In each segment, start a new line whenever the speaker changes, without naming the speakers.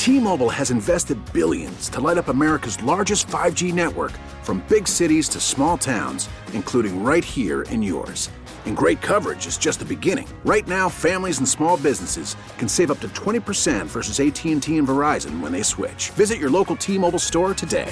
T-Mobile has invested billions to light up America's largest 5G network, from big cities to small towns, including right here in yours. And great coverage is just the beginning. Right now, families and small businesses can save up to 20% versus AT&T and Verizon when they switch. Visit your local T-Mobile store today.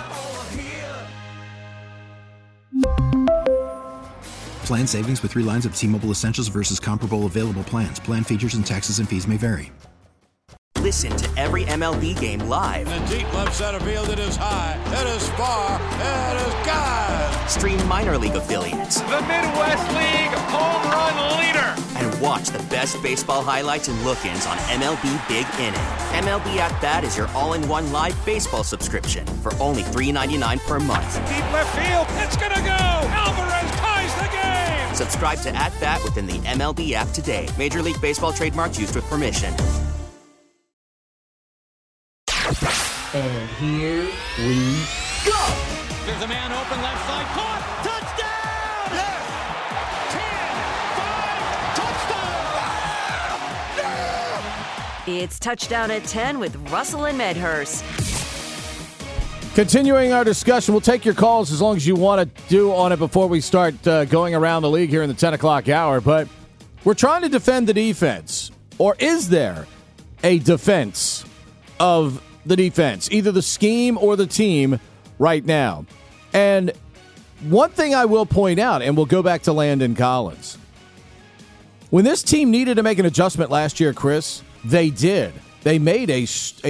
Plan savings with 3 lines of T-Mobile Essentials versus comparable available plans. Plan features and taxes and fees may vary.
Listen to every MLB game live.
In the deep left center field, it is high, it is far, it is gone.
Stream minor league affiliates.
The Midwest League home run leader.
And watch the best baseball highlights and look-ins on MLB Big Inning. MLB At Bat is your all-in-one live baseball subscription for only $3.99 per month.
Deep left field, it's gonna go. Alvarez ties the game.
Subscribe to At Bat within the MLB app today. Major League Baseball trademarks used with permission.
And here we go.
There's a man open left side. Caught. Touchdown.
10, 5, touchdown. It's Touchdown at 10 with Russell and Medhurst.
Continuing our discussion, we'll take your calls as long as you want to do on it before we start going around the league here in the 10 o'clock hour. But we're trying to defend the defense. Or is there a defense of the defense, either the scheme or the team right now? And one thing I will point out, and we'll go back to Landon Collins. When this team needed to make an adjustment last year, Chris, they did. They made a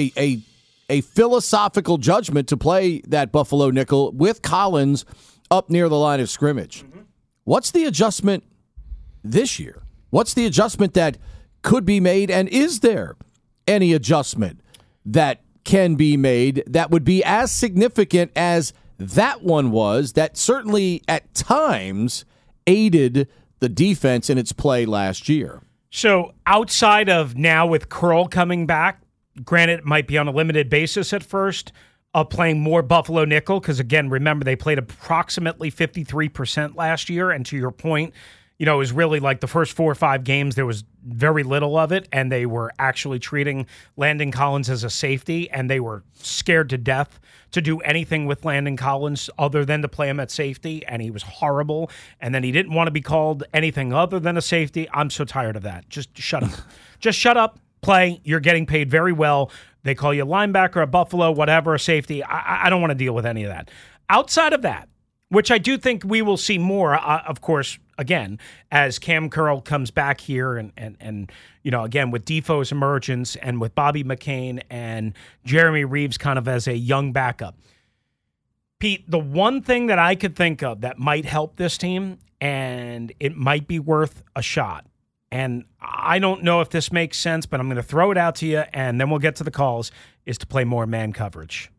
philosophical judgment to play that Buffalo nickel with Collins up near the line of scrimmage. Mm-hmm. What's the adjustment this year? What's the adjustment that could be made, and is there any adjustment that can be made that would be as significant as that one was, that certainly at times aided the defense in its play last year?
So outside of now with Curl coming back, granted it might be on a limited basis at first, of playing more Buffalo nickel, because again, remember they played approximately 53% last year, and to your point, you know, it was really like the first 4 or 5 games, there was very little of it, and they were actually treating Landon Collins as a safety, and they were scared to death to do anything with Landon Collins other than to play him at safety, and he was horrible, and then he didn't want to be called anything other than a safety. I'm so tired of that. Just shut up. Just shut up, play. You're getting paid very well. They call you a linebacker, a Buffalo, whatever, a safety. I don't want to deal with any of that. Outside of that, which I do think we will see more, of course, again, as Cam Curl comes back here and you know, again, with Defoe's emergence and with Bobby McCain and Jeremy Reeves kind of as a young backup. Pete, the one thing that I could think of that might help this team, and it might be worth a shot, and I don't know if this makes sense, but I'm going to throw it out to you, and then we'll get to the calls, is to play more man coverage.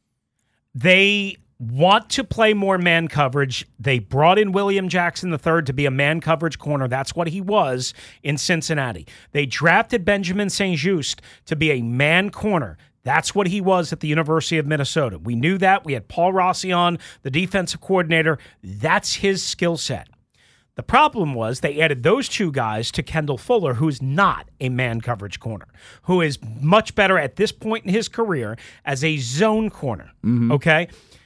They want to play more man coverage. They brought in William Jackson III to be a man coverage corner. That's what he was in Cincinnati. They drafted Benjamin St-Juste to be a man corner. That's what he was at the University of Minnesota. We knew that. We had Paul Rossi on, the defensive coordinator. That's his skill set. The problem was they added those 2 guys to Kendall Fuller, who's not a man coverage corner, who is much better at this point in his career as a zone corner. Mm-hmm. Okay?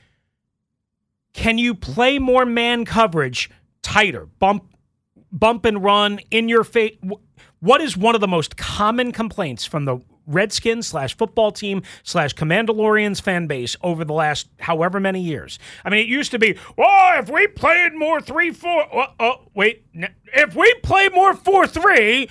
Can you play more man coverage tighter, bump and run, in your face? What is one of the most common complaints from the Redskins /football team /Commandalorians fan base over the last however many years? I mean, it used to be, if we played more 3-4, if we play more 4-3,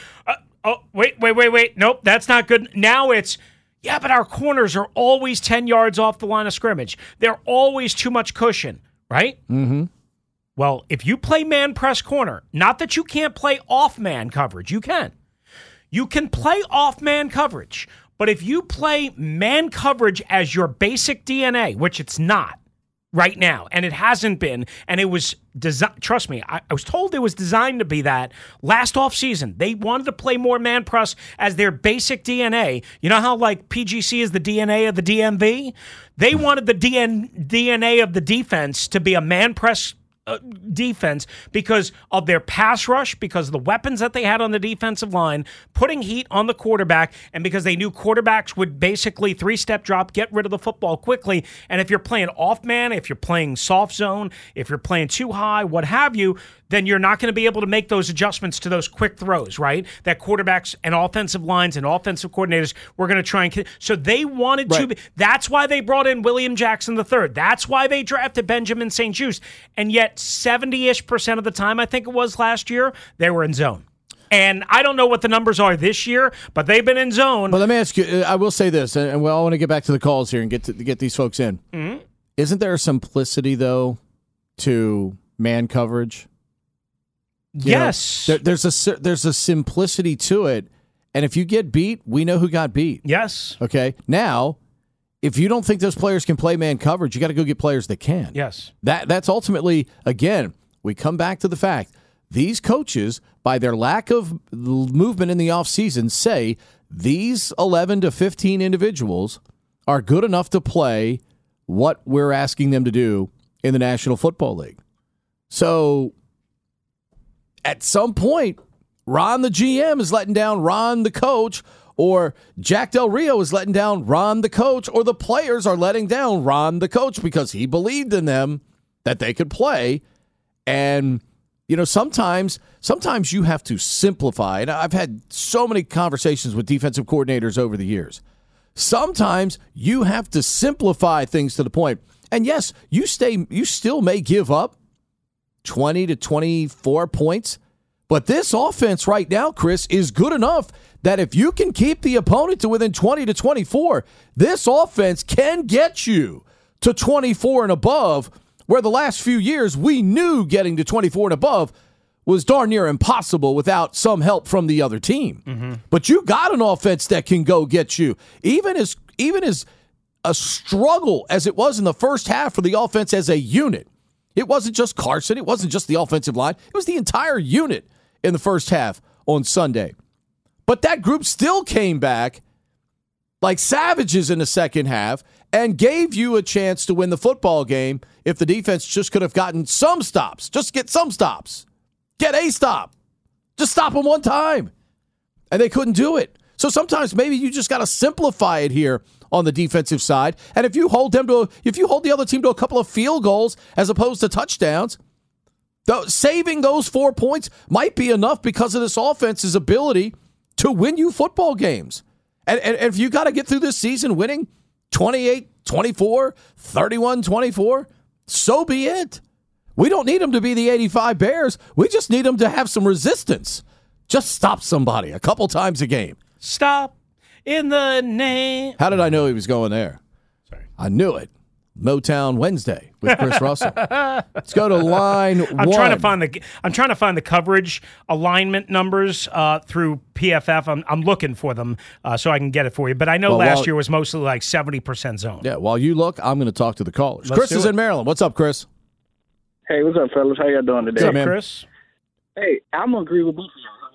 wait, nope, that's not good. Now it's, yeah, but our corners are always 10 yards off the line of scrimmage. They're always too much cushion. Right? Mm-hmm. Well, if you play man press corner, not that you can't play off man coverage, you can. You can play off man coverage, but if you play man coverage as your basic DNA, which it's not right now, and it hasn't been, and it was designed, trust me, I was told it was designed to be that last offseason. They wanted to play more man press as their basic DNA. You know how like PGC is the DNA of the DMV? They wanted the DNA of the defense to be a man press defense because of their pass rush, because of the weapons that they had on the defensive line, putting heat on the quarterback, and because they knew quarterbacks would basically three-step drop, get rid of the football quickly. And if you're playing off man, if you're playing soft zone, if you're playing too high, what have you, then you're not going to be able to make those adjustments to those quick throws, right? That quarterbacks and offensive lines and offensive coordinators were going to try and... So they wanted to... That's why they brought in William Jackson III. That's why they drafted Benjamin St-Juste. And yet 70-ish% of the time, I think it was last year, they were in zone. And I don't know what the numbers are this year, but they've been in zone.
But let me ask you, I will say this, and I want to get back to the calls here and get these folks in.
Mm-hmm.
Isn't there a simplicity, though, to man coverage?
Yes.
There's a simplicity to it, and if you get beat, we know who got beat.
Yes.
Okay? Now, if you don't think those players can play man coverage, you got to go get players that can.
Yes.
That's ultimately, again, we come back to the fact, these coaches, by their lack of movement in the offseason, say these 11 to 15 individuals are good enough to play what we're asking them to do in the National Football League. So at some point, Ron the GM is letting down Ron the coach, or Jack Del Rio is letting down Ron the coach, or the players are letting down Ron the coach because he believed in them that they could play. And, sometimes you have to simplify. And I've had so many conversations with defensive coordinators over the years. Sometimes you have to simplify things to the point. And yes, you still may give up 20 to 24 points. But this offense right now, Chris, is good enough that if you can keep the opponent to within 20 to 24, this offense can get you to 24 and above, where the last few years we knew getting to 24 and above was darn near impossible without some help from the other team. Mm-hmm. But you got an offense that can go get you. Even as a struggle as it was in the first half for the offense as a unit, it wasn't just Carson. It wasn't just the offensive line. It was the entire unit in the first half on Sunday. But that group still came back like savages in the second half and gave you a chance to win the football game if the defense just could have gotten some stops. Just get some stops. Get a stop. Just stop them one time. And they couldn't do it. So sometimes maybe you just got to simplify it here on the defensive side. And if you hold the other team to a couple of field goals as opposed to touchdowns, saving those 4 points might be enough because of this offense's ability to win you football games. And if you got to get through this season winning 28-24, 31-24, so be it. We don't need them to be the 85 Bears. We just need them to have some resistance. Just stop somebody a couple times a game.
Stop in the name.
How did I know he was going there?
Sorry.
I knew it. Motown Wednesday with Chris Russell. Let's go to line one.
I'm trying to find the coverage alignment numbers through PFF. I'm looking for them so I can get it for you. But I know last year was mostly like 70% zone.
Yeah. While you look, I'm going to talk to the callers. Chris is in Maryland. What's up, Chris?
Hey, what's up, fellas? How y'all doing today?
What's up, Chris?
Hey, I'm gonna agree with both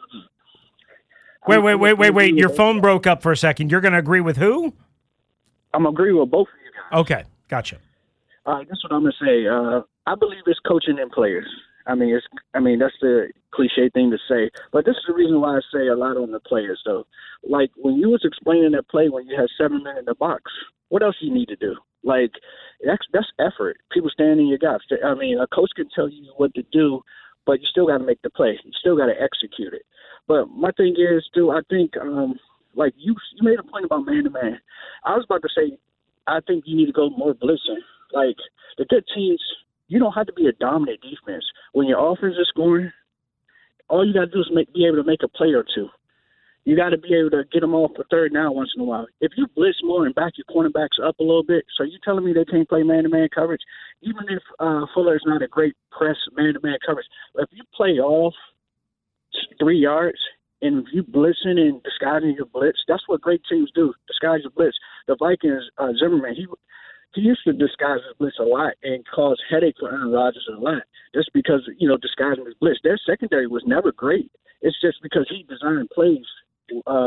of y'all.
Wait. Your phone broke up for a second. You're going to agree with who?
I'm gonna agree with both of you guys.
Okay. Gotcha.
That's what I'm gonna say. I believe it's coaching and players. I mean, that's the cliche thing to say, but this is the reason why I say a lot on the players. Though, like when you was explaining that play when you had 7 men in the box, what else you need to do? Like that's effort. People standing in your guts. I mean, a coach can tell you what to do, but you still got to make the play. You still got to execute it. But my thing is, too, I think like you made a point about man to man. I was about to say, I think you need to go more blitzing. Like, the good teams, you don't have to be a dominant defense. When your offense is scoring, all you got to do is be able to make a play or two. You got to be able to get them off for third down once in a while. If you blitz more and back your cornerbacks up a little bit, so you telling me they can't play man-to-man coverage? Even if Fuller is not a great press man-to-man coverage, if you play off 3 yards, and if you blitzing and disguising your blitz, that's what great teams do, disguise your blitz. The Vikings, Zimmerman, he used to disguise his blitz a lot and cause headache for Aaron Rodgers a lot just because, disguising his blitz. Their secondary was never great. It's just because he designed plays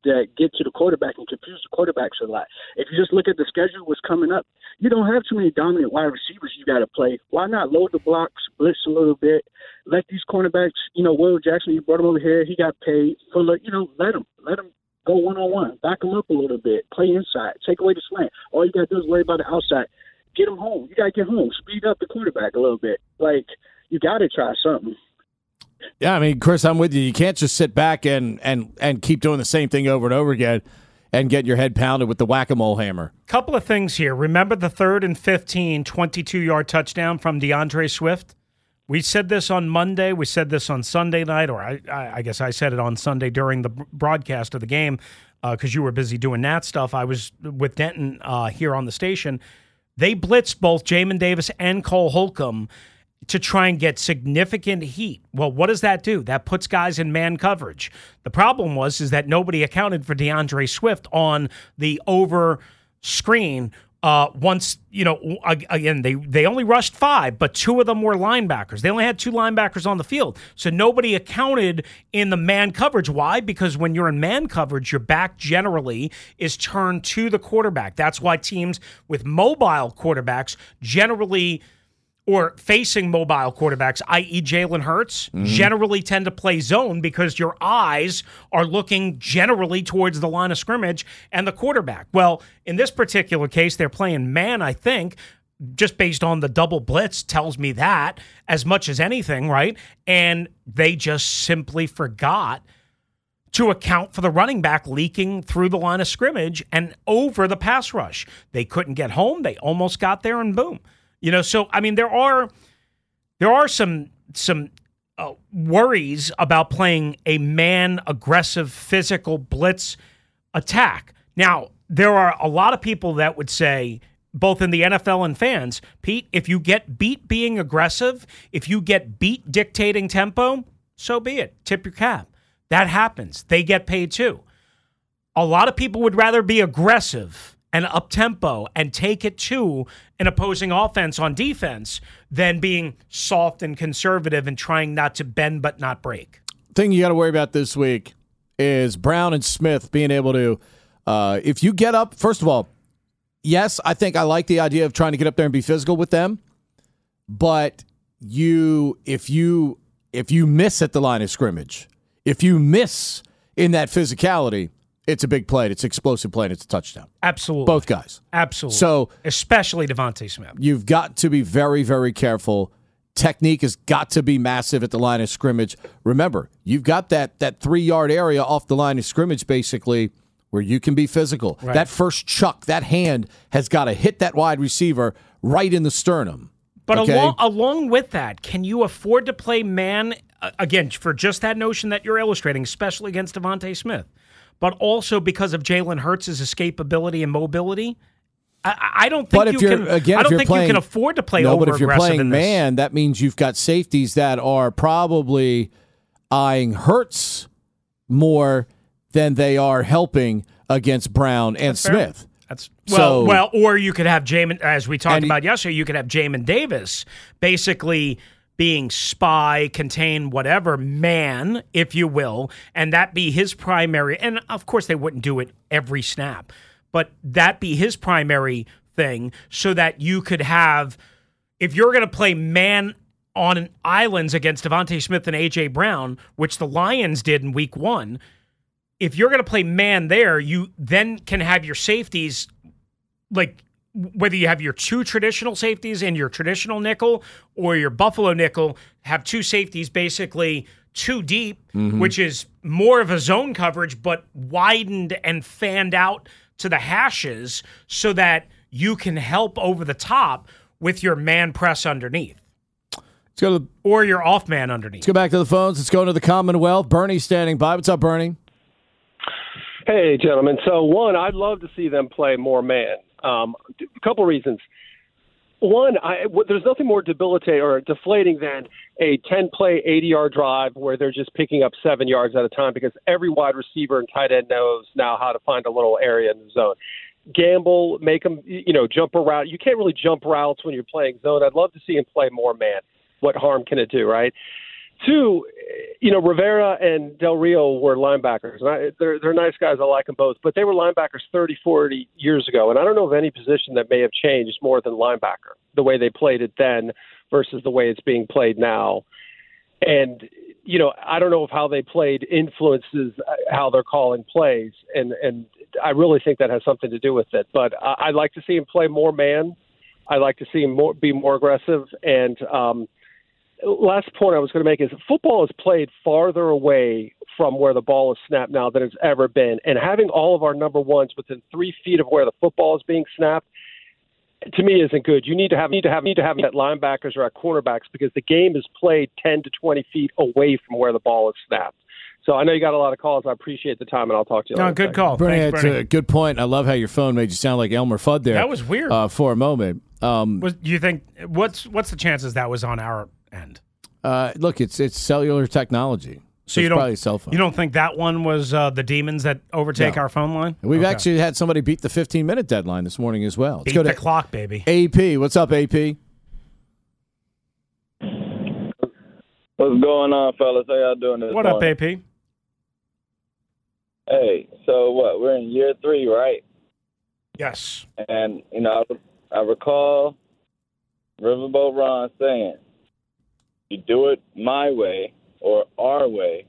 that get to the quarterback and confuse the quarterbacks a lot. If you just look at the schedule, what's coming up, you don't have too many dominant wide receivers you got to play. Why not load the blocks, blitz a little bit, let these cornerbacks, Will Jackson, you brought him over here, he got paid. Let him go one-on-one, back him up a little bit, play inside, take away the slant. All you got to do is worry about the outside. Get him home. You got to get home. Speed up the quarterback a little bit. You got to try something.
Yeah, I mean, Chris, I'm with you. You can't just sit back and keep doing the same thing over and over again and get your head pounded with the whack-a-mole hammer.
Couple of things here. Remember the 3rd and 15 22-yard touchdown from DeAndre Swift? We said this on Monday. We said this on Sunday night, or I guess I said it on Sunday during the broadcast of the game because you were busy doing that stuff. I was with Denton here on the station. They blitzed both Jamin Davis and Cole Holcomb to try and get significant heat. Well, what does that do? That puts guys in man coverage. The problem is that nobody accounted for DeAndre Swift on the over screen. Once, again, they only rushed 5, but 2 of them were linebackers. They only had 2 linebackers on the field. So nobody accounted in the man coverage. Why? Because when you're in man coverage, your back generally is turned to the quarterback. That's why teams with mobile quarterbacks generally, or facing mobile quarterbacks, i.e. Jalen Hurts, generally tend to play zone because your eyes are looking generally towards the line of scrimmage and the quarterback. Well, in this particular case, they're playing man, I think, just based on the double blitz tells me that as much as anything, right? And they just simply forgot to account for the running back leaking through the line of scrimmage and over the pass rush. They couldn't get home. They almost got there and boom. So I mean, there are some worries about playing a man aggressive physical blitz attack. Now, there are a lot of people that would say, both in the NFL and fans, Pete, if you get beat being aggressive, if you get beat dictating tempo, so be it. Tip your cap. That happens. They get paid too. A lot of people would rather be aggressive and up-tempo and take it to an opposing offense on defense than being soft and conservative and trying not to bend but not break.
Thing you got to worry about this week is Brown and Smith being able to, if you get up, first of all, yes, I think I like the idea of trying to get up there and be physical with them, but if you miss at the line of scrimmage, if you miss in that physicality, it's a big play. It's an explosive play, and it's a touchdown.
Absolutely.
Both guys.
Absolutely.
So,
especially Devontae Smith.
You've got to be very, very careful. Technique has got to be massive at the line of scrimmage. Remember, you've got that 3-yard area off the line of scrimmage, basically, where you can be physical. Right. That first chuck, that hand has got to hit that wide receiver right in the sternum.
But along with that, can you afford to play man, again, for just that notion that you're illustrating, especially against Devontae Smith? But also because of Jalen Hurts' escapability and mobility, I don't think you can afford to play over-aggressive.
But if you're playing man, that means you've got safeties that are probably eyeing Hurts more than they are helping against Brown and Smith.
Or you could have Jamin, as we talked about yesterday, you could have Jamin Davis basically being spy, contain, whatever, man, if you will, and that be his primary. And, of course, they wouldn't do it every snap, but that be his primary thing so that you could have, if you're going to play man on islands against Devontae Smith and A.J. Brown, which the Lions did in week 1, if you're going to play man there, you then can have your safeties, like whether you have your 2 traditional safeties in your traditional nickel or your Buffalo nickel, have 2 safeties basically 2 deep, which is more of a zone coverage, but widened and fanned out to the hashes so that you can help over the top with your man press underneath. Or your off man underneath.
Let's go back to the phones. Let's go to the Commonwealth. Bernie's standing by. What's up, Bernie?
Hey, gentlemen. So, one, I'd love to see them play more man. A couple reasons. One, there's nothing more debilitating or deflating than a 10-play, 80-yard drive where they're just picking up 7 yards at a time because every wide receiver and tight end knows now how to find a little area in the zone. Gamble, make them, jump a route. You can't really jump routes when you're playing zone. I'd love to see him play more man. What harm can it do, right? Two, Rivera and Del Rio were linebackers. And they're nice guys. I like them both. But they were linebackers 30, 40 years ago. And I don't know of any position that may have changed more than linebacker, the way they played it then versus the way it's being played now. And, I don't know if how they played influences how they're calling plays. And I really think that has something to do with it. But I'd like to see him play more man. I'd like to see him be more aggressive. And last point I was going to make is football is played farther away from where the ball is snapped now than it's ever been. And having all of our number ones within 3 feet of where the football is being snapped, to me, isn't good. You need to have at linebackers or at cornerbacks because the game is played 10 to 20 feet away from where the ball is snapped. So I know you got a lot of calls. I appreciate the time, and I'll talk to you later.
No, good call.
Bernie,
Thanks,
it's
Bernie.
a good point. I love how your phone made you sound like Elmer Fudd there.
That was weird.
For a moment.
Do you think what's the chances that was on our end?
Look, it's cellular technology.
So
it's probably a cell phone.
You don't think that one was the demons that overtake our phone line?
We've actually had somebody beat the 15-minute deadline this morning as well. Let's
beat
go
the
to
clock, baby.
AP. What's up, AP?
What's going on, fellas? How y'all doing this morning?
What up, AP?
Hey, so what? We're in year 3, right?
Yes.
And, I recall Riverboat Ron saying, you do it my way or our way,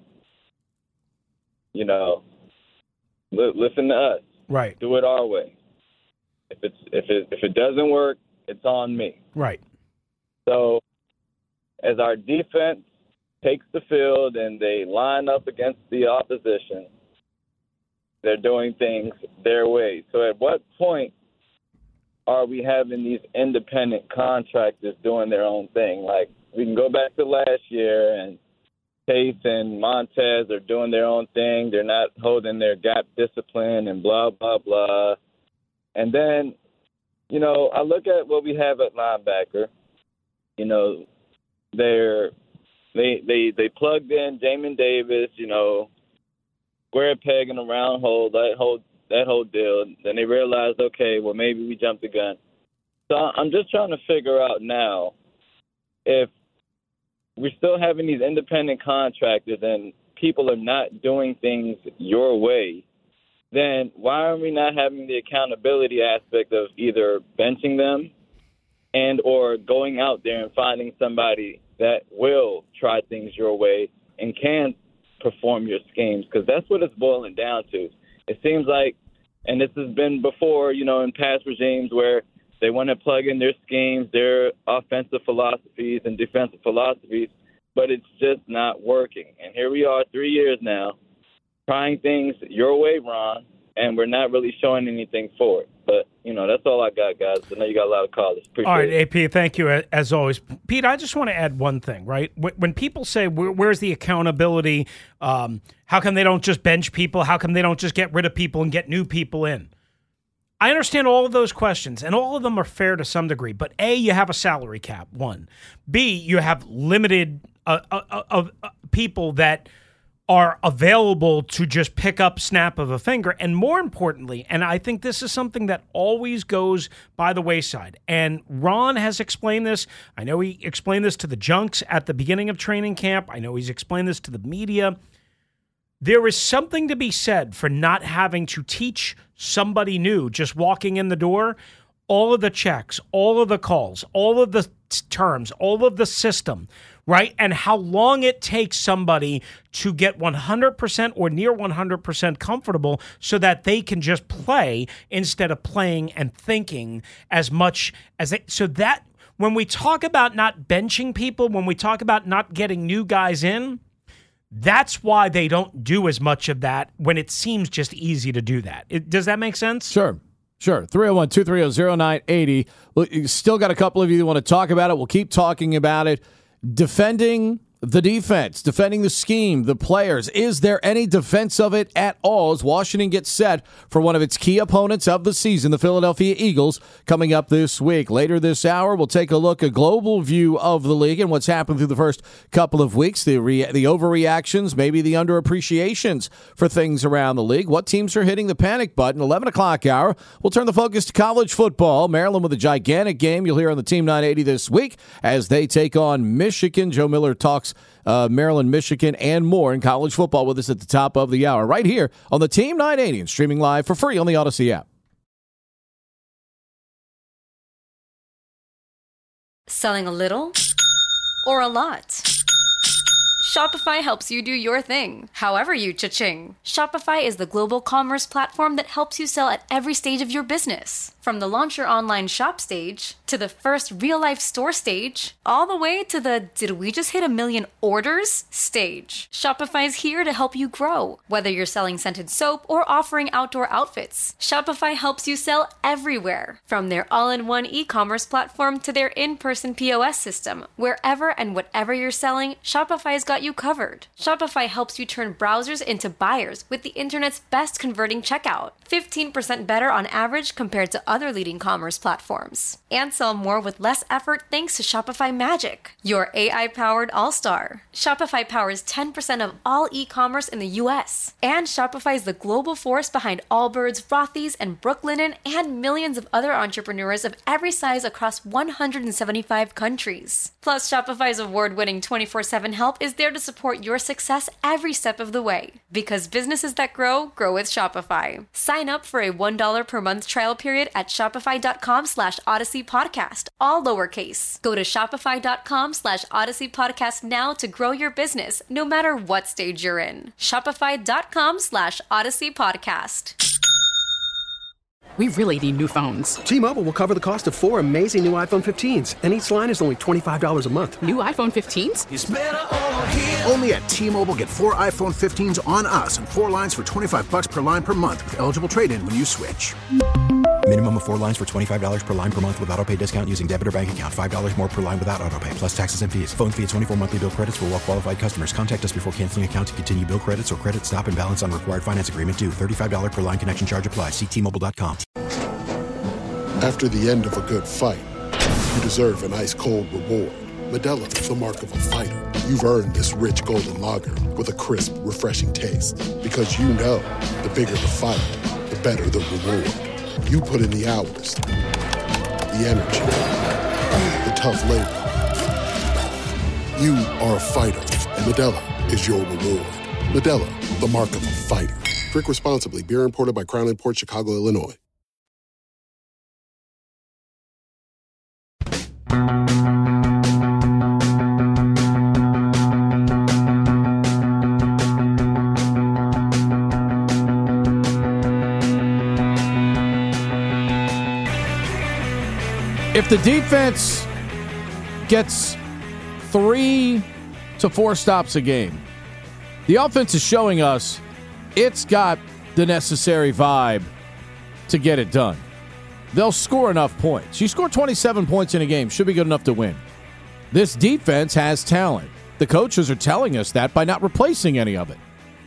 listen to us.
Right.
Do it our way. If it doesn't work, it's on me.
Right.
So as our defense takes the field and they line up against the opposition, they're doing things their way. So at what point are we having these independent contractors doing their own thing? Like, we can go back to last year, and Chase and Montez are doing their own thing. They're not holding their gap discipline and blah, blah, blah. And then, I look at what we have at linebacker. They plugged in Jamin Davis, square peg in a round hole, that whole deal. Then they realized, okay, well, maybe we jumped the gun. So I'm just trying to figure out now if we're still having these independent contractors and people are not doing things your way, then why are we not having the accountability aspect of either benching them and or going out there and finding somebody that will try things your way and can perform your schemes? Because that's what it's boiling down to. It seems like, and this has been before, in past regimes where they want to plug in their schemes, their offensive philosophies and defensive philosophies, but it's just not working. And here we are 3 years now, trying things your way, Ron, and we're not really showing anything for it. But, that's all I got, guys. I know you got a lot of callers. Appreciate
all right,
it.
AP, thank you, as always. Pete, I just want to add one thing, right? When people say, where's the accountability, how come they don't just bench people? How come they don't just get rid of people and get new people in? I understand all of those questions, and all of them are fair to some degree. But A, you have a salary cap, one. B, you have limited people that are available to just pick up snap of a finger. And more importantly, and I think this is something that always goes by the wayside, and Ron has explained this. I know he explained this to the junks at the beginning of training camp. I know he's explained this to the media. There is something to be said for not having to teach somebody new, just walking in the door, all of the checks, all of the calls, all of the terms, all of the system, right? And how long it takes somebody to get 100% or near 100% comfortable so that they can just play instead of playing and thinking as much as they. So that when we talk about not benching people, when we talk about not getting new guys in, that's why they don't do as much of that when it seems just easy to do that. Does that make sense?
Sure. 301-230-0980. Well, you still got a couple of you that want to talk about it. We'll keep talking about it. Defending the defense, defending the scheme, the players. Is there any defense of it at all as Washington gets set for one of its key opponents of the season, the Philadelphia Eagles, coming up this week? Later this hour, we'll take a look, a global view of the league and what's happened through the first couple of weeks, the overreactions, maybe the underappreciations for things around the league. What teams are hitting the panic button? 11 o'clock hour, we'll turn the focus to college football. Maryland with a gigantic game you'll hear on the Team 980 this week as they take on Michigan. Joe Miller talks Maryland, Michigan, and more in college football with us at the top of the hour, right here on the Team 980 and streaming live for free on the Odyssey app.
Selling a little or a lot? Shopify helps you do your thing, however you cha-ching. Shopify is the global commerce platform that helps you sell at every stage of your business. From the launch your online shop stage, to the first real-life store stage, all the way to the did we just hit 1 million orders stage. Shopify's here to help you grow. Whether you're selling scented soap or offering outdoor outfits, Shopify helps you sell everywhere. From their all-in-one e-commerce platform to their in-person POS system, wherever and whatever you're selling, Shopify's got you covered. Shopify helps you turn browsers into buyers with the internet's best converting checkout. 15% better on average compared to other leading commerce platforms. And sell more with less effort thanks to Shopify Magic, your AI-powered all-star. Shopify powers 10% of all e-commerce in the U.S. And Shopify is the global force behind Allbirds, Rothy's, and Brooklinen, and millions of other entrepreneurs of every size across 175 countries. Plus, Shopify's award-winning 24/7 help is there to support your success every step of the way. Because businesses that grow with Shopify. Sign up for a $1 per month trial period at shopify.com/Odyssey Podcast, all lowercase. Go to shopify.com/Odyssey Podcast now to grow your business, no matter what stage you're in. Shopify.com/Odyssey Podcast.
We really need new phones.
T-Mobile will cover the cost of 4 amazing new iPhone 15s, and each line is only $25 a month.
New iPhone 15s?
It's better over here. Only at T-Mobile, get 4 iPhone 15s on us and 4 lines for $25 per line per month with eligible trade-in when you switch.
Minimum of 4 lines for $25 per line per month with autopay discount using debit or bank account. $5 more per line without autopay, plus taxes and fees. Phone fee at 24 monthly bill credits for well-qualified customers. Contact us before canceling account to continue bill credits or credit stop and balance on required finance agreement due. $35 per line connection charge applies. See T-Mobile.com.
After the end of a good fight, you deserve an ice-cold reward. Modelo is the mark of a fighter. You've earned this rich golden lager with a crisp, refreshing taste. Because you know, the bigger the fight, the better the reward. You put in the hours, the energy, the tough labor. You are a fighter, and Modelo is your reward. Modelo, the mark of a fighter. Drink responsibly. Beer imported by Crown Imports, Chicago, Illinois.
If the defense gets 3 to 4 stops a game, the offense is showing us it's got the necessary vibe to get it done. They'll score enough points. You score 27 points in a game, should be good enough to win. This defense has talent. The coaches are telling us that by not replacing any of it.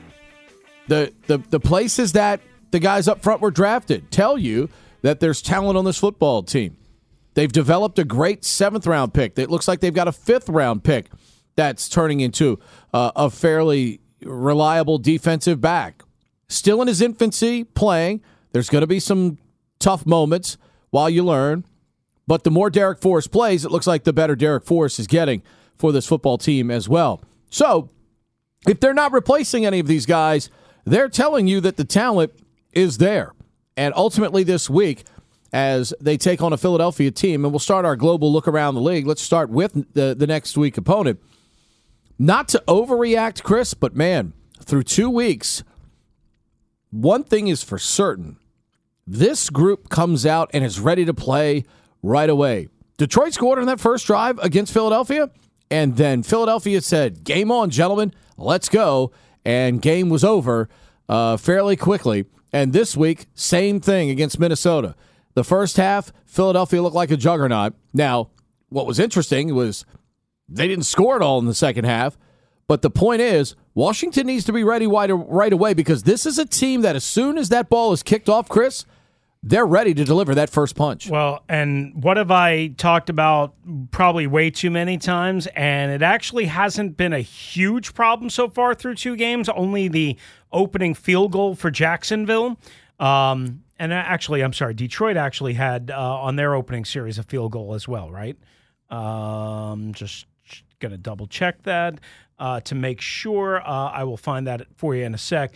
The places that the guys up front were drafted tell you that there's talent on this football team. They've developed a great 7th-round pick. It looks like they've got a 5th-round pick that's turning into a fairly reliable defensive back. Still in his infancy, playing. There's going to be some tough moments while you learn. But the more Derek Forrest plays, it looks like the better Derek Forrest is getting for this football team as well. So, if they're not replacing any of these guys, they're telling you that the talent is there. And ultimately this week, as they take on a Philadelphia team, and we'll start our global look around the league. Let's start with the next week opponent. Not to overreact, Chris, but man, through 2 weeks, one thing is for certain. This group comes out and is ready to play right away. Detroit scored on that first drive against Philadelphia, and then Philadelphia said, game on, gentlemen, let's go, and game was over fairly quickly. And this week, same thing against Minnesota. The first half, Philadelphia looked like a juggernaut. Now, what was interesting was they didn't score it all in the second half. But the point is, Washington needs to be ready right away because this is a team that as soon as that ball is kicked off, Chris, they're ready to deliver that first punch.
Well, and what have I talked about probably way too many times? And it actually hasn't been a huge problem so far through 2 games, only the opening field goal for Jacksonville. And actually, I'm sorry, Detroit actually had on their opening series a field goal as well, right? Just going to double check that to make sure. I will find that for you in a sec.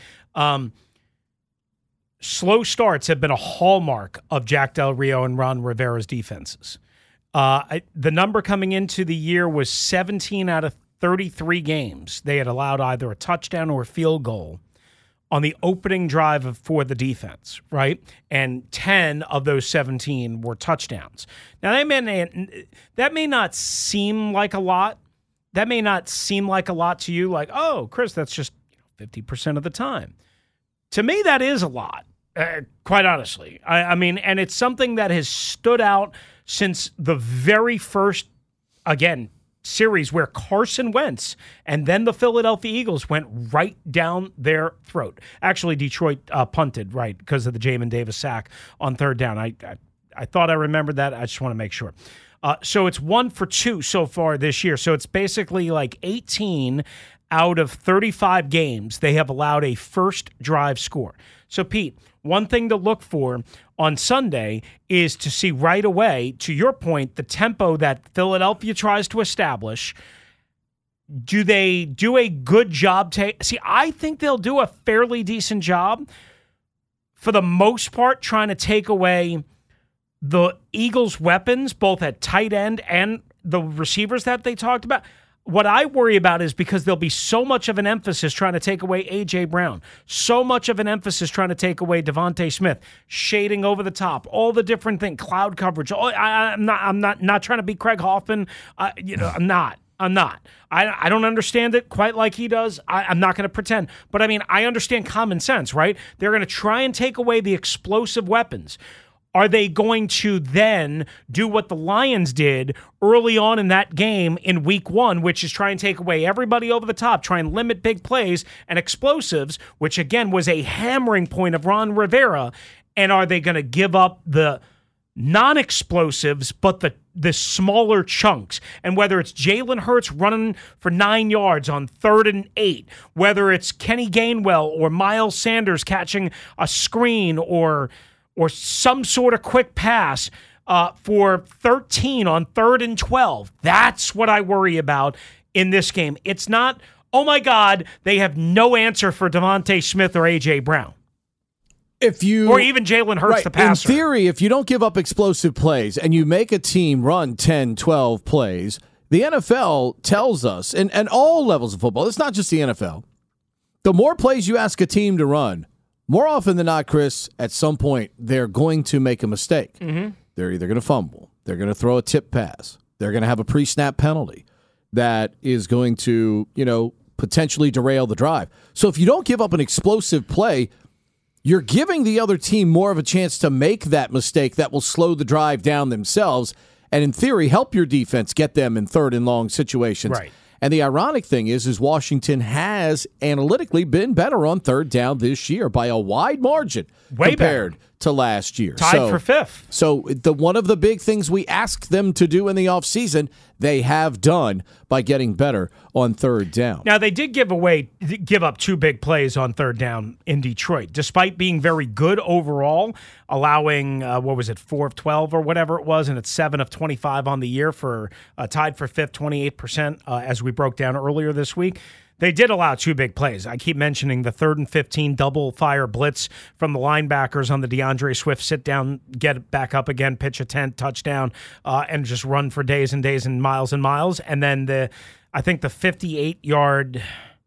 Slow starts have been a hallmark of Jack Del Rio and Ron Rivera's defenses. The number coming into the year was 17 out of 33 games. They had allowed either a touchdown or a field goal on the opening drive for the defense, right? And 10 of those 17 were touchdowns. Now, that may not seem like a lot. That may not seem like a lot to you, like, oh, Chris, that's just 50% of the time. To me, that is a lot, quite honestly. I mean, and it's something that has stood out since the very first, again, series where Carson Wentz and then the Philadelphia Eagles went right down their throat. Actually, Detroit punted, right, because of the Jamin Davis sack on third down. I thought I remembered that. I just want to make sure. So it's 1 for 2 so far this year. So it's basically like 18 out of 35 games they have allowed a first drive score. So, Pete, one thing to look for on Sunday is to see right away, to your point, the tempo that Philadelphia tries to establish. Do they do a good job? See, I think they'll do a fairly decent job, for the most part, trying to take away the Eagles' weapons, both at tight end and the receivers that they talked about. What I worry about is because there'll be so much of an emphasis trying to take away A.J. Brown, so much of an emphasis trying to take away Devontae Smith, shading over the top, all the different things, cloud coverage. I'm not trying to be Craig Hoffman. I'm not. I don't understand it quite like he does. I'm not going to pretend. But, I mean, I understand common sense, right? They're going to try and take away the explosive weapons. Are they going to then do what the Lions did early on in that game in week 1, which is try and take away everybody over the top, try and limit big plays and explosives, which, again, was a hammering point of Ron Rivera? And are they going to give up the non-explosives, but the smaller chunks? And whether it's Jalen Hurts running for 9 yards on 3rd and 8, whether it's Kenny Gainwell or Miles Sanders catching a screen or some sort of quick pass for 13 on 3rd and 12. That's what I worry about in this game. It's not, oh my God, they have no answer for Devontae Smith or A.J. Brown. Or even Jalen Hurts, right, the passer.
In theory, if you don't give up explosive plays and you make a team run 10, 12 plays, the NFL tells us, and all levels of football, it's not just the NFL, the more plays you ask a team to run, more often than not, Chris, at some point, they're going to make a mistake. Mm-hmm. They're either going to fumble, they're going to throw a tip pass, they're going to have a pre-snap penalty that is going to, potentially derail the drive. So if you don't give up an explosive play, you're giving the other team more of a chance to make that mistake that will slow the drive down themselves and, in theory, help your defense get them in 3rd and long situations.
Right.
And the ironic thing is Washington has analytically been better on 3rd down this year by a wide margin compared to last year.
Tied for 5th.
So one of the big things we asked them to do in the offseason, they have done by getting better on 3rd down.
Now, they did give up 2 big plays on 3rd down in Detroit, despite being very good overall, allowing, 4 of 12 or whatever it was, and it's 7 of 25 on the year for tied for 5th, 28%, as we broke down earlier this week. They did allow 2 big plays. I keep mentioning the 3rd and 15 double fire blitz from the linebackers on the DeAndre Swift sit down, get it back up again, pitch a 10 touchdown, and just run for days and days and miles. And then I think the 58-yard,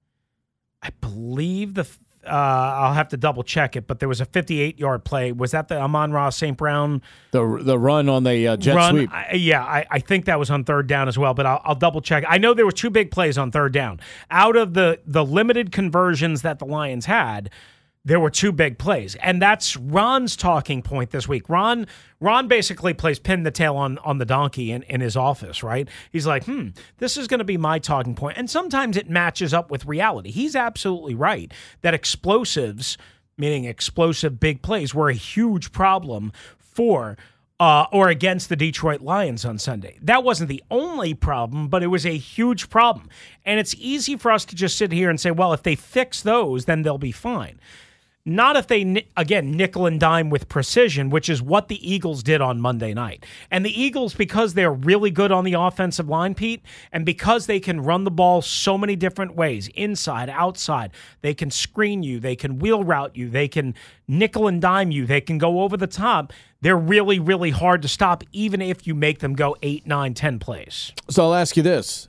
I believe I'll have to double check it, but there was a 58-yard play. Was that the Amon-Ra St. Brown?
The run on the jet sweep.
I think that was on 3rd down as well, but I'll double check. I know there were 2 big plays on 3rd down. Out of the limited conversions that the Lions had, there were 2 big plays, and that's Ron's talking point this week. Ron basically plays pin the tail on the donkey in his office, right? He's like, this is going to be my talking point, and sometimes it matches up with reality. He's absolutely right that explosives, meaning explosive big plays, were a huge problem for or against the Detroit Lions on Sunday. That wasn't the only problem, but it was a huge problem, and it's easy for us to just sit here and say, well, if they fix those, then they'll be fine. Not if they, again, nickel and dime with precision, which is what the Eagles did on Monday night. And the Eagles, because they're really good on the offensive line, Pete, and because they can run the ball so many different ways, inside, outside, they can screen you, they can wheel route you, they can nickel and dime you, they can go over the top. They're really, really hard to stop, even if you make them go 8, 9, 10 plays.
So I'll ask you this.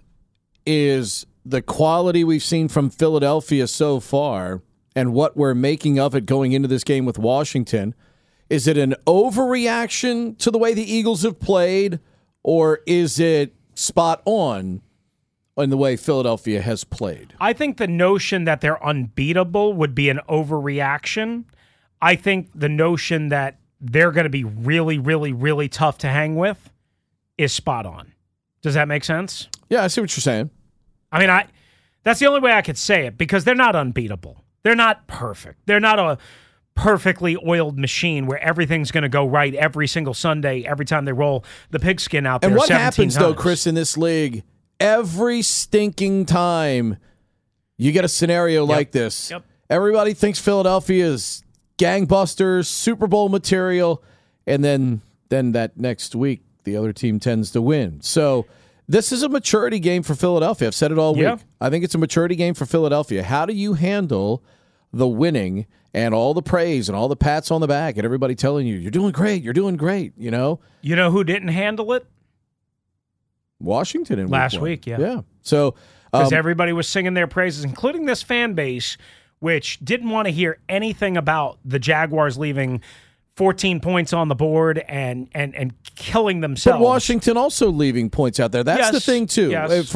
Is the quality we've seen from Philadelphia so far and what we're making of it going into this game with Washington, is it an overreaction to the way the Eagles have played, or is it spot on in the way Philadelphia has played?
I think the notion that they're unbeatable would be an overreaction. I think the notion that they're going to be really, really, really tough to hang with is spot on. Does that make sense?
Yeah, I see what you're saying.
I mean, that's the only way I could say it, because they're not unbeatable. They're not perfect. They're not a perfectly oiled machine where everything's going to go right every single Sunday, every time they roll the pigskin out there.
And what
17
happens,
times.
though, Chris, in this league, every stinking time you get a scenario like this, everybody thinks Philadelphia is gangbusters, Super Bowl material, and then that next week the other team tends to win. So this is a maturity game for Philadelphia. I've said it all week.
Yeah.
I think it's a maturity game for Philadelphia. How do you handle the winning and all the praise and all the pats on the back and everybody telling you, you're doing great, you know?
You know who didn't handle it?
Washington in
last week, yeah.
Yeah. So
because everybody was singing their praises, including this fan base, which didn't want to hear anything about the Jaguars leaving 14 points on the board and killing themselves.
But Washington also leaving points out there. That's the thing too.
Yes.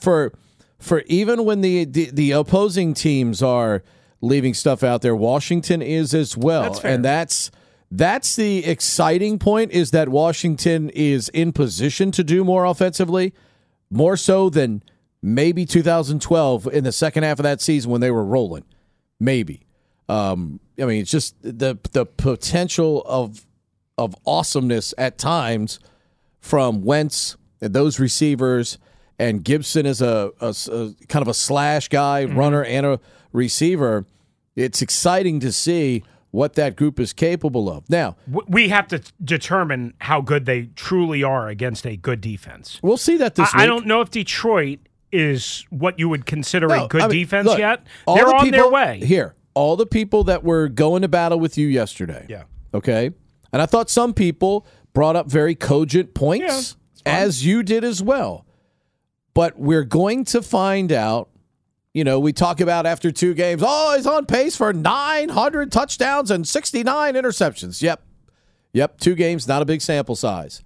For even when the opposing teams are leaving stuff out there, Washington is as well.
That's fair.
And that's the exciting point, is that Washington is in position to do more offensively, more so than maybe 2012 in the second half of that season when they were rolling. Maybe. I mean, it's just the potential of awesomeness at times from Wentz and those receivers, and Gibson is a kind of a slash guy, runner and a receiver. It's exciting to see what that group is capable of. Now,
we have to determine how good they truly are against a good defense.
We'll see that this week.
I don't know if Detroit is what you would consider a good defense
look,
yet. They're on their way.
Here, all the people that were going to battle with you yesterday.
Yeah.
Okay? And I thought some people brought up very cogent points, as you did as well. But we're going to find out, we talk about after 2 games, he's on pace for 900 touchdowns and 69 interceptions. Yep, 2 games, not a big sample size.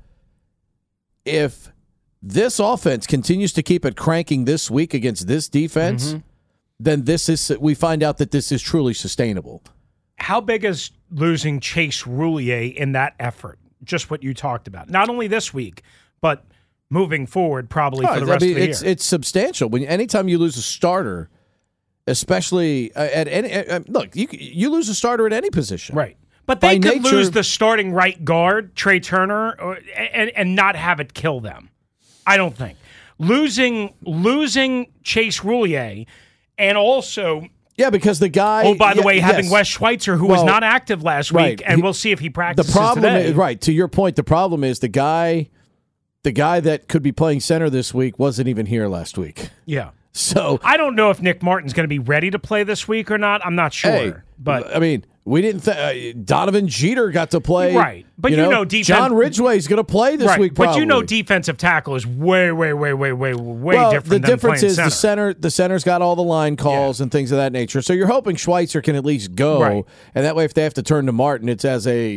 If this offense continues to keep it cranking this week against this defense, then we find out that this is truly sustainable.
How big is losing Chase Roulier in that effort? Just what you talked about. Not only this week, but moving forward probably for the rest of the year.
It's substantial. Anytime you lose a starter, especially at any look, you lose a starter at any position.
Right. But they could lose the starting right guard, Trey Turner, and not have it kill them. I don't think. Losing Chase Roulier and also
because the guy.
Oh, by the way, having Wes Schweitzer, who was not active last week, and we'll see if he practices
the problem
today.
Is, to your point, the problem is the guy that could be playing center this week wasn't even here last week.
Yeah.
So
I don't know if Nick Martin's going to be ready to play this week or not. I'm not sure. But
I mean, we didn't. Donovan Jeter got to play,
right? But defense,
John Ridgway's going to play this week. Probably.
But defensive tackle is way different.
The difference is
center.
the center's got all the line calls and things of that nature. So you're hoping Schweitzer can at least go, and that way, if they have to turn to Martin, it's as a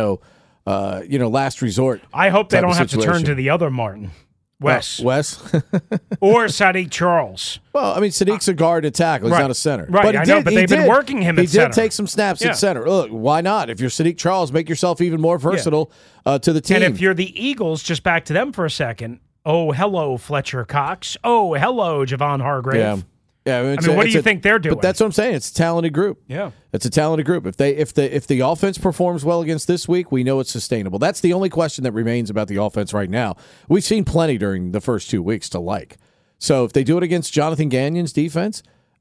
last resort.
I hope they don't have to turn to the other Martin. Wes. Or Sadiq Charles.
Well, I mean, Sadiq's a guard and tackle. He's not a center.
Right, but they've been working him at center.
He did take some snaps at center. Look, why not? If you're Sadiq Charles, make yourself even more versatile to the team.
And if you're the Eagles, just back to them for a second. Oh, hello, Fletcher Cox. Oh, hello, Javon Hargrave.
Yeah,
I mean, what do you think they're doing?
But that's what I'm saying. It's a talented group.
Yeah,
it's a talented group. If the offense performs well against this week, we know it's sustainable. That's the only question that remains about the offense right now. We've seen plenty during the first 2 weeks to like. So if they do it against Jonathan Gagnon's defense,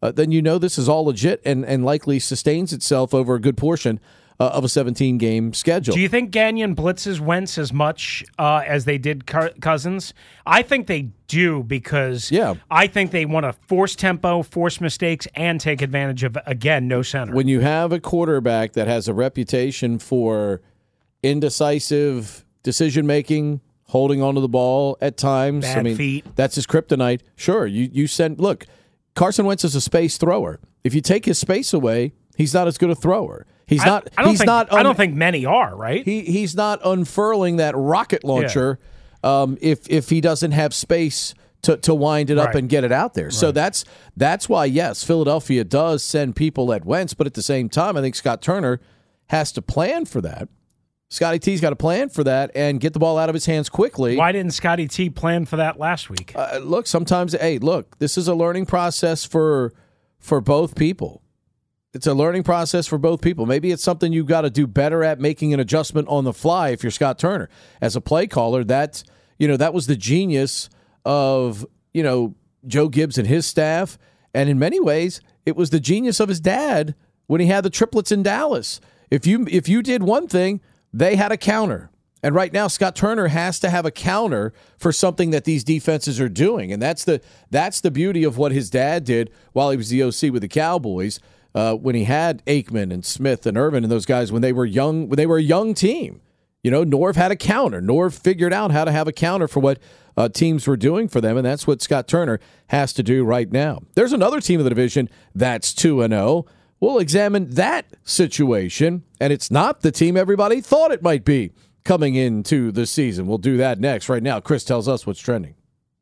then you know this is all legit and likely sustains itself over a good portion of a 17-game schedule.
Do you think Gagnon blitzes Wentz as much as they did Cousins? I think they do because I think they want to force tempo, force mistakes, and take advantage of, again, no center.
When you have a quarterback that has a reputation for indecisive decision-making, holding onto the ball at times.
Bad feet.
That's his kryptonite. Sure, you send – look, Carson Wentz is a space thrower. If you take his space away, he's not as good a thrower. I
don't think many are, right?
He's not unfurling that rocket launcher if he doesn't have space to wind it up and get it out there. Right. So that's why, yes, Philadelphia does send people at Wentz, but at the same time, I think Scott Turner has to plan for that. Scotty T's got to plan for that and get the ball out of his hands quickly.
Why didn't Scotty T plan for that last week?
Look, sometimes, this is a learning process for both people. It's a learning process for both people. Maybe it's something you've got to do better at, making an adjustment on the fly if you're Scott Turner. As a play caller, that was the genius of, Joe Gibbs and his staff. And in many ways, it was the genius of his dad when he had the triplets in Dallas. If you did one thing, they had a counter. And right now, Scott Turner has to have a counter for something that these defenses are doing. And that's the beauty of what his dad did while he was the OC with the Cowboys. When he had Aikman and Smith and Irvin and those guys when they were young, when they were a young team, Norv had a counter. Norv figured out how to have a counter for what teams were doing for them, and that's what Scott Turner has to do right now. There's another team in the division that's 2-0. We'll examine that situation, and it's not the team everybody thought it might be coming into the season. We'll do that next. Right now, Chris tells us what's trending.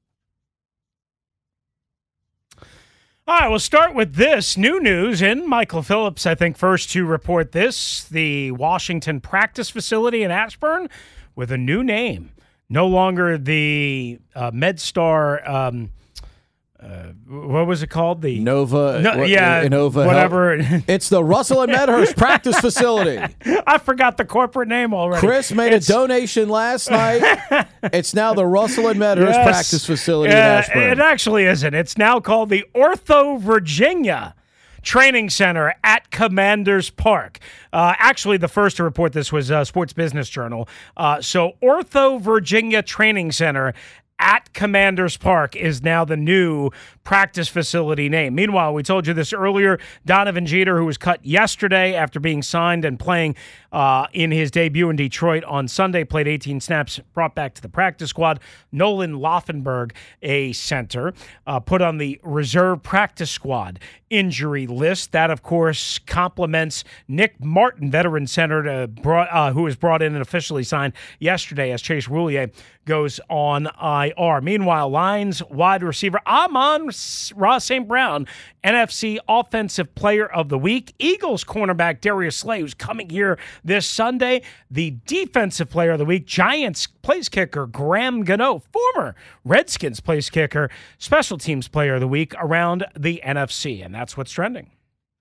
All right, we'll start with this new news, and Michael Phillips, I think, first to report this. The Washington practice facility in Ashburn with a new name. No longer the MedStar, what was it called? The
Nova.
Innova, whatever.
It's the Russell and Medhurst practice facility.
I forgot the corporate name already.
Chris made a donation last night. It's now the Russell and Medhurst practice facility in Ashburn.
It actually isn't. It's now called the Ortho Virginia Training Center at Commanders Park. Actually, the first to report this was Sports Business Journal. So Ortho Virginia Training Center at Commanders Park is now the new practice facility name. Meanwhile, we told you this earlier, Donovan Jeter, who was cut yesterday after being signed and playing in his debut in Detroit on Sunday, played 18 snaps, brought back to the practice squad. Nolan Laufenberg, a center, put on the reserve practice squad injury list. That, of course, complements Nick Martin, veteran center, who was brought in and officially signed yesterday as Chase Roulier goes on IR. Meanwhile, Lions wide receiver Amon-Ra St. Brown, NFC Offensive Player of the Week. Eagles cornerback Darius Slay, who's coming here this Sunday. The Defensive Player of the Week, Giants place kicker Graham Gano, former Redskins place kicker, Special Teams Player of the Week around the NFC. And that's what's trending.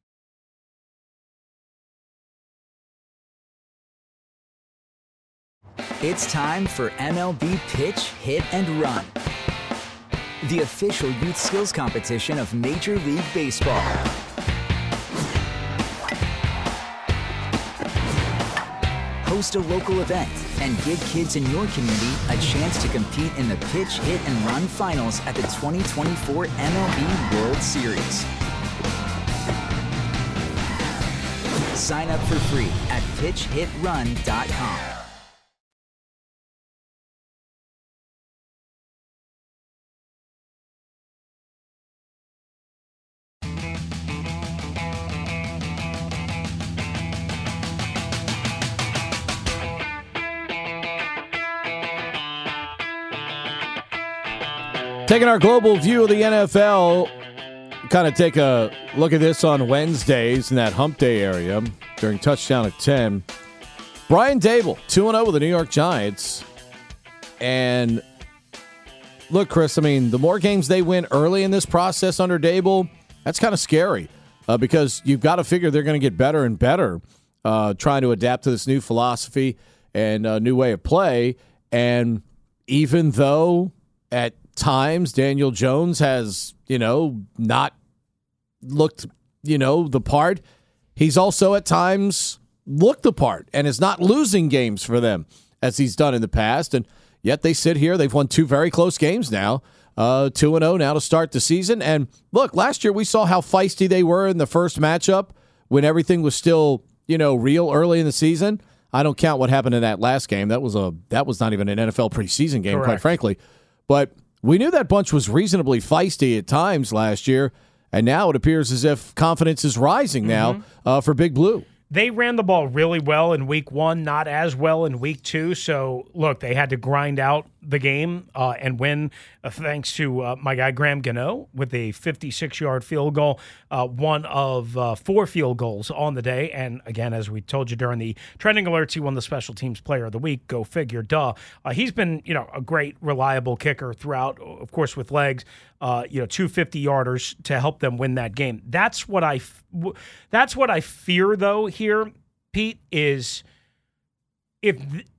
It's time for MLB Pitch, Hit, and Run, the official youth skills competition of Major League Baseball. Host a local event and give kids in your community a chance to compete in the Pitch, Hit, and Run finals at the 2024 MLB World Series. Sign up for free at pitchhitrun.com.
Taking our global view of the NFL, kind of take a look at this on Wednesdays in that hump day area during touchdown at 10. Brian Daboll, 2-0 with the New York Giants. And look, Chris, I mean, the more games they win early in this process under Daboll, that's kind of scary because you've got to figure they're going to get better and better trying to adapt to this new philosophy and new way of play. And even though at times Daniel Jones has, not looked, the part. He's also at times looked the part and is not losing games for them as he's done in the past. And yet they sit here. They've won 2 very close games now, 2-0 now to start the season. And look, last year we saw how feisty they were in the first matchup when everything was still, real early in the season. I don't count what happened in that last game. That was not even an NFL preseason game, quite frankly. But we knew that bunch was reasonably feisty at times last year. And now it appears as if confidence is rising now for Big Blue.
They ran the ball really well in week 1, not as well in week 2. So, look, they had to grind out the game and win thanks to my guy Graham Gano with a 56-yard field goal, one of 4 field goals on the day. And, again, as we told you during the trending alerts, he won the Special Teams Player of the Week. Go figure, duh. He's been, a great, reliable kicker throughout, of course, with legs. 2 50-yarders to help them win that game. That's what I fear, though, here, Pete, is if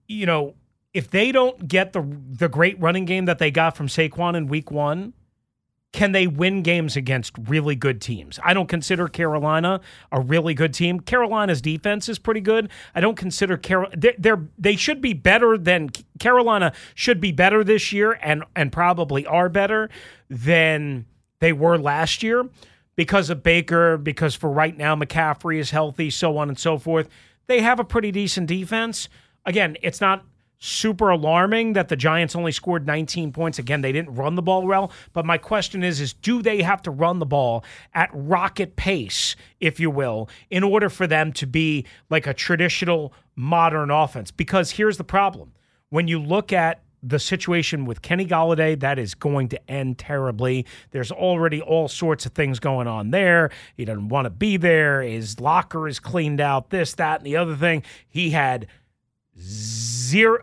they don't get the great running game that they got from Saquon in week 1, can they win games against really good teams? I don't consider Carolina a really good team. Carolina's defense is pretty good. I don't consider they should be better than Carolina should be better this year and probably are better than they were last year because of Baker, because for right now McCaffrey is healthy, so on and so forth. They have a pretty decent defense. Again, it's not super alarming that the Giants only scored 19 points. Again, they didn't run the ball well. But my question is do they have to run the ball at rocket pace, if you will, in order for them to be like a traditional modern offense? Because here's the problem. When you look at the situation with Kenny Golladay, that is going to end terribly. There's already all sorts of things going on there. He doesn't want to be there. His locker is cleaned out, this, that, and the other thing. He had zero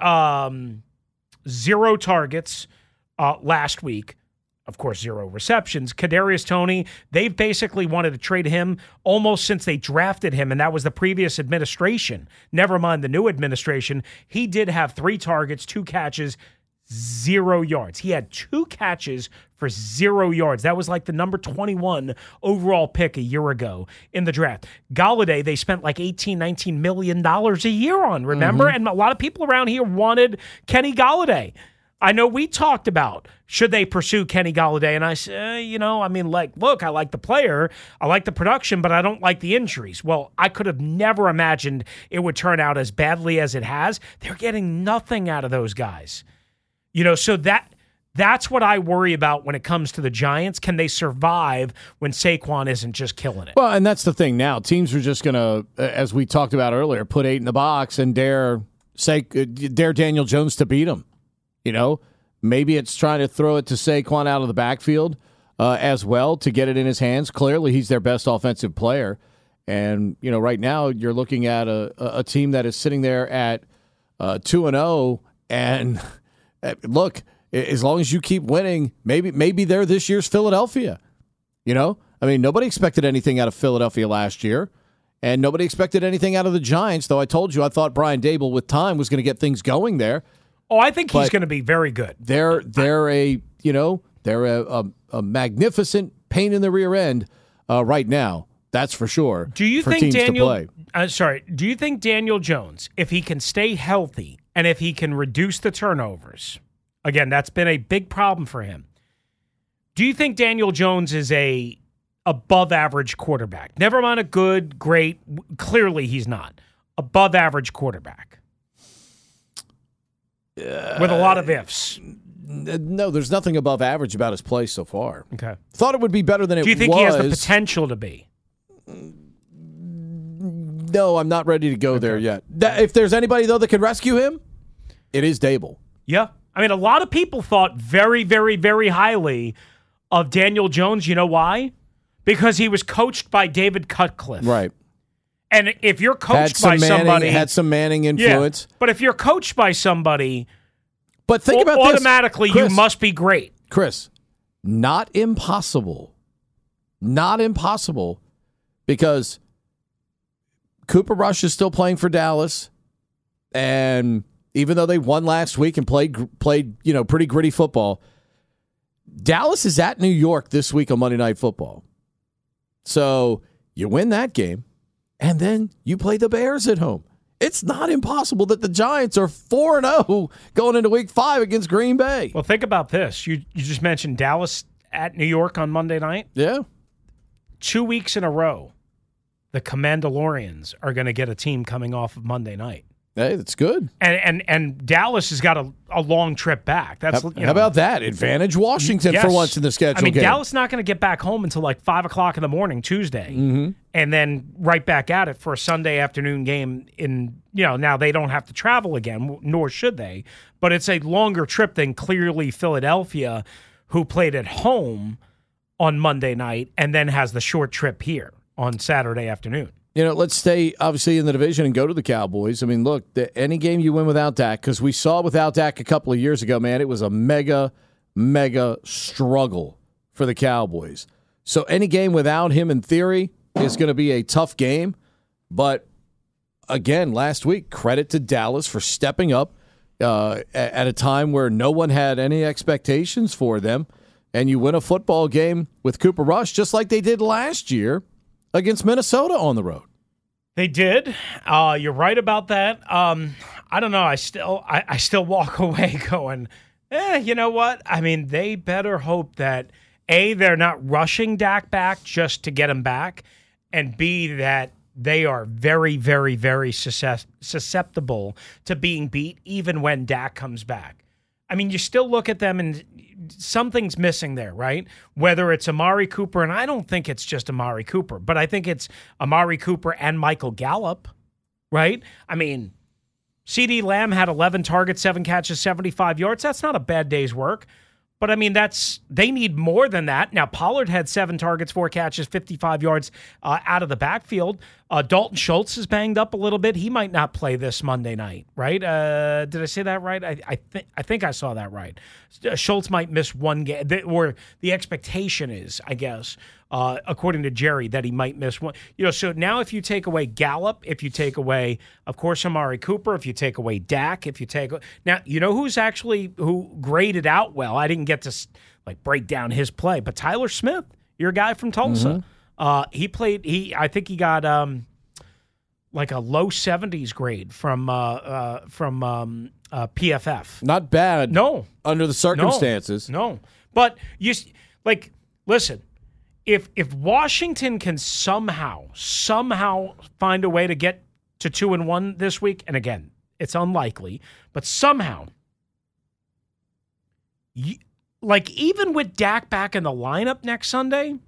targets last week. Of course, 0 receptions. Kadarius Toney, they've basically wanted to trade him almost since they drafted him, and that was the previous administration. Never mind the new administration. He did have 3 targets, 2 catches, 0 yards. He had 2 catches for 0 yards. That was like the number 21 overall pick a year ago in the draft. Golladay, they spent like $18-19 million a year on, remember? And a lot of people around here wanted Kenny Golladay. I know we talked about, should they pursue Kenny Golladay? And I said, look, I like the player, I like the production, but I don't like the injuries. Well, I could have never imagined it would turn out as badly as it has. They're getting nothing out of those guys. So that's what I worry about when it comes to the Giants. Can they survive when Saquon isn't just killing it?
Well, and that's the thing now. Teams are just going to, as we talked about earlier, put 8 in the box and dare Daniel Jones to beat them. Maybe it's trying to throw it to Saquon out of the backfield as well to get it in his hands. Clearly, he's their best offensive player. And, right now you're looking at a team that is sitting there at 2-0. And look, as long as you keep winning, maybe they're this year's Philadelphia. Nobody expected anything out of Philadelphia last year. And nobody expected anything out of the Giants, though I told you I thought Brian Daboll with time was going to get things going there.
Oh, I think he's going to be very good.
They're a magnificent pain in the rear end right now. That's for sure.
Do you
for
think
teams to play.
Do you think Daniel Jones, if he can stay healthy and if he can reduce the turnovers, again, that's been a big problem for him. Do you think Daniel Jones is a above average quarterback? Never mind a good, great. Clearly, he's not above average quarterback. With a lot of ifs.
No, there's nothing above average about his play so far.
Okay.
Thought it would be better than it was.
Do you think he has the potential to be?
No, I'm not ready to go there yet. If there's anybody, though, that can rescue him, it is Daboll.
Yeah. A lot of people thought very, very, very highly of Daniel Jones. You know why? Because he was coached by David Cutcliffe.
Right.
And if you're coached by somebody...
Had some Manning influence.
Yeah, but if you're coached by somebody...
But think about
automatically,
this, Chris,
you must be great.
Chris, not impossible. Not impossible. Because Cooper Rush is still playing for Dallas. And even though they won last week and played pretty gritty football, Dallas is at New York this week on Monday Night Football. So you win that game, and then you play the Bears at home. It's not impossible that the Giants are 4-0 going into Week 5 against Green Bay.
Well, think about this. You just mentioned Dallas at New York on Monday night.
Yeah.
2 weeks in a row, the Commandalorians are going to get a team coming off of Monday night.
Hey, that's good.
And Dallas has got a long trip back. That's
how about that? Advantage Washington for once in the schedule.
I mean,
game.
Dallas not going to get back home until like 5 o'clock in the morning Tuesday, and then right back at it for a Sunday afternoon game. Now they don't have to travel again, nor should they. But it's a longer trip than clearly Philadelphia, who played at home on Monday night and then has the short trip here on Saturday afternoon.
Let's stay, obviously, in the division and go to the Cowboys. I mean, look, any game you win without Dak, because we saw without Dak a couple of years ago, man, it was a mega, mega struggle for the Cowboys. So any game without him, in theory, is going to be a tough game. But, again, last week, credit to Dallas for stepping up at a time where no one had any expectations for them. And you win a football game with Cooper Rush, just like they did last year against Minnesota on the road.
They did. You're right about that. I don't know. I still walk away going, you know what? I mean, they better hope that, A, they're not rushing Dak back just to get him back, and B, that they are very, very, very susceptible to being beat even when Dak comes back. I mean, you still look at them and something's missing there, right? Whether it's Amari Cooper, and I don't think it's just Amari Cooper, but I think it's Amari Cooper and Michael Gallup, right? I mean, CeeDee Lamb had 11 targets, 7 catches, 75 yards. That's not a bad day's work. But, I mean, they need more than that. Now, Pollard had 7 targets, 4 catches, 55 yards out of the backfield. Dalton Schultz is banged up a little bit. He might not play this Monday night, right? Did I say that right? I think I saw that right. Schultz might miss one game, or the expectation is, I guess, according to Jerry, that he might miss one. So now if you take away Gallup, if you take away, of course, Amari Cooper, if you take away Dak, now, who graded out well? I didn't get to break down his play, but Tyler Smith, your guy from Tulsa. He played. I think he got like a low 70s grade from PFF.
Not bad.
No,
under the circumstances.
No. But listen. If Washington can somehow find a way to get to 2-1 this week, and again, it's unlikely, but somehow, even with Dak back in the lineup next Sunday,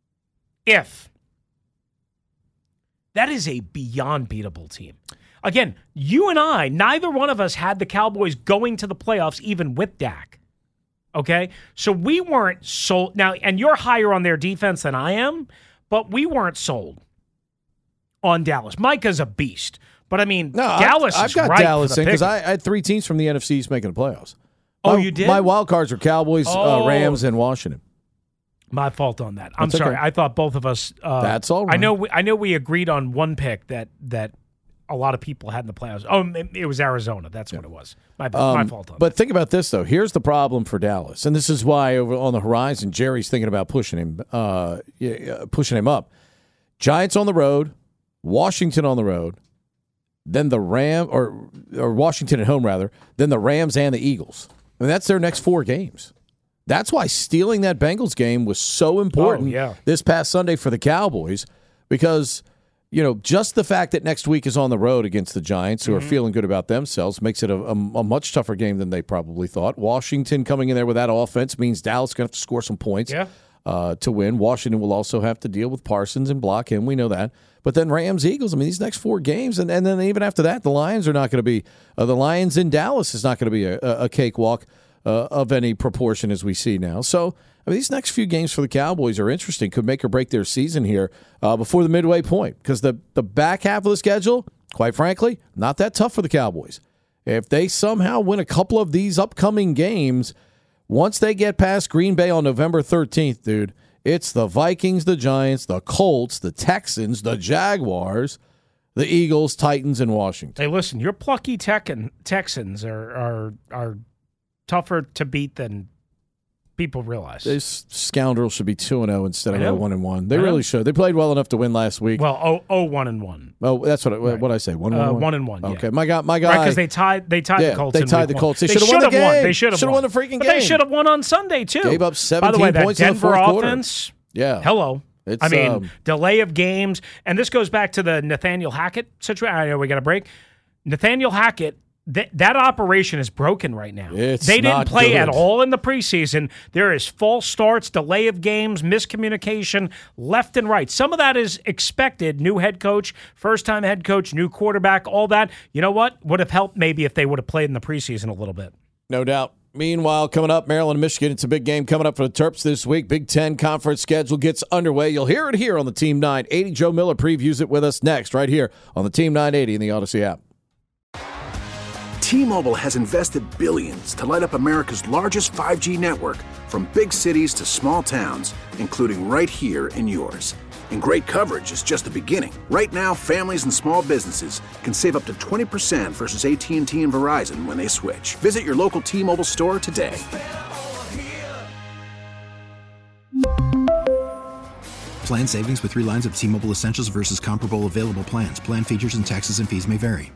that is a beyond beatable team. Again, you and I, neither one of us had the Cowboys going to the playoffs even with Dak. Okay? So we weren't sold. Now, and you're higher on their defense than I am, but we weren't sold on Dallas. Micah's a beast. But, I mean, Dallas
I've got
right
Dallas in because
I
I had 3 teams from the NFC East making the playoffs.
You did?
My wild cards were Cowboys, Rams, and Washington.
My fault on that. I'm sorry. Okay. I thought both of us.
That's all right.
I know we agreed on one pick that a lot of people had in the playoffs. Oh, it was Arizona. That's what it was. My fault on
But think about this, though. Here's the problem for Dallas, and this is why over on the horizon, Jerry's thinking about pushing him up. Giants on the road, Washington on the road, then the or Washington at home, rather, then the Rams and the Eagles. I mean, that's their next 4 games. That's why stealing that Bengals game was so important this past Sunday for the Cowboys, because just the fact that next week is on the road against the Giants, who are feeling good about themselves, makes it a much tougher game than they probably thought. Washington coming in there with that offense means Dallas is going to have to score some points to win. Washington will also have to deal with Parsons and block him. We know that. But then Rams, Eagles, I mean, these next 4 games, and then even after that, the Lions are not going to be the Lions in Dallas is not going to be a cakewalk of any proportion as we see now. So, I mean, these next few games for the Cowboys are interesting. Could make or break their season here before the midway point, because the back half of the schedule, quite frankly, not that tough for the Cowboys. If they somehow win a couple of these upcoming games, once they get past Green Bay on November 13th, dude, it's the Vikings, the Giants, the Colts, the Texans, the Jaguars, the Eagles, Titans, and Washington.
Hey, listen, your plucky Texans are tougher to beat than people realize.
These scoundrels should be 2-0 instead of 1-1. They
I know.
really should. They played well enough to win last week.
Well, 1-1.
Oh, that's what I say. 1-1.
1-1.
Okay,
yeah.
my guy.
Right, because they tied the Colts.
They tied the Colts. They should have won the game.
They should have
won the freaking game.
But they should have won on Sunday too.
Gave up 17
By the way, that
points in the
Denver
fourth quarter.
offense.
Yeah.
Hello.
It's,
delay of games, and this goes back to the Nathaniel Hackett situation. I know we got a break. Nathaniel Hackett. That operation is broken right now. They didn't play at all in the preseason. There is false starts, delay of games, miscommunication left and right. Some of that is expected. New head coach, first-time head coach, new quarterback, all that. You know what? Would have helped maybe if they would have played in the preseason a little bit.
No doubt. Meanwhile, coming up, Maryland and Michigan. It's a big game coming up for the Terps this week. Big Ten conference schedule gets underway. You'll hear it here on the Team 980. Joe Miller previews it with us next, right here on the Team 980 in the Odyssey app.
T-Mobile has invested billions to light up America's largest 5G network, from big cities to small towns, including right here in yours. And great coverage is just the beginning. Right now, families and small businesses can save up to 20% versus AT&T and Verizon when they switch. Visit your local T-Mobile store today.
Plan savings with 3 lines of T-Mobile Essentials versus comparable available plans. Plan features and taxes and fees may vary.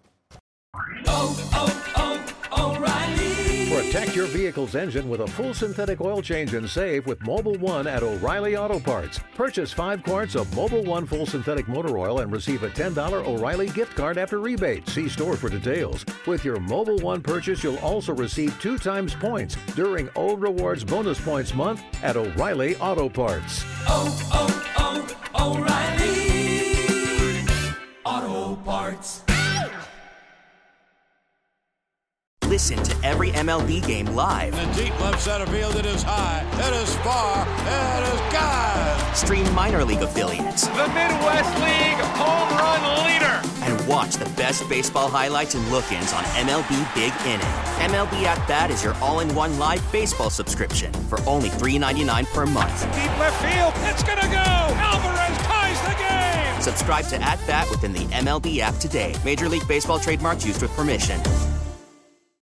Protect your vehicle's engine with a full synthetic oil change and save with Mobil 1 at O'Reilly Auto Parts. Purchase 5 quarts of Mobil 1 full synthetic motor oil and receive a $10 O'Reilly gift card after rebate. See store for details. With your Mobil 1 purchase, you'll also receive 2 times points during O Rewards Bonus Points Month at O'Reilly Auto Parts.
O'Reilly Auto Parts.
Listen to every MLB game live.
In the deep left center field, it is high, it is far, it is gone.
Stream minor league affiliates.
The Midwest League home run leader.
And watch the best baseball highlights and look-ins on MLB Big Inning. MLB At Bat is your all-in-one live baseball subscription for only $3.99 per month.
Deep left field, it's gonna go. Alvarez ties the game.
Subscribe to At Bat within the MLB app today. Major League Baseball trademarks used with permission.